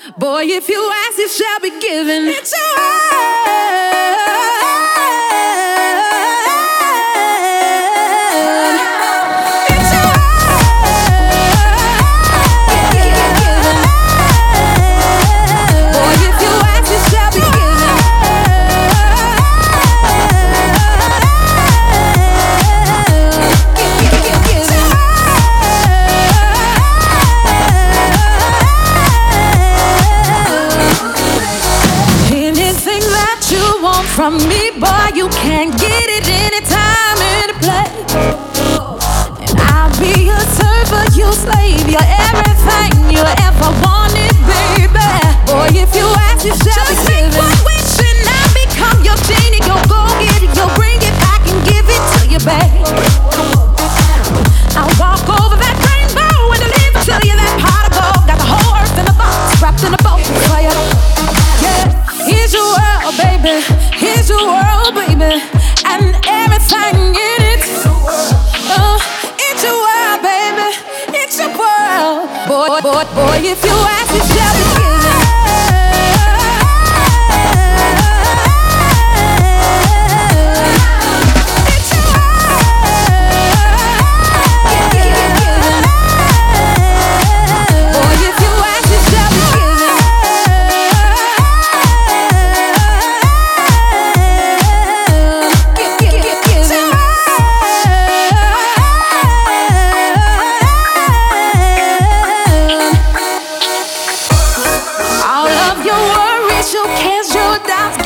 Boy, if you ask, it shall be given. It's your from me, boy, you can get it anytime, any place. And I'll be your server, your slave, you're everything you ever wanted, baby. Boy, if you ask, it shall be given. Just make one wish and I'll become your genie. You'll go get it, you'll bring it back and give it to you, babe. I'll walk over that rainbow and deliver to you that pot of gold. Got the whole earth in a box, wrapped in a bow for you. Yeah, here's your world, baby. Here's your world, baby, and everything in it. Oh, it's your world, baby. It's your world. Boy, if you ask, it shall be given. It's your world. Boy, if you ask, it shall be given. Your cares, your doubts,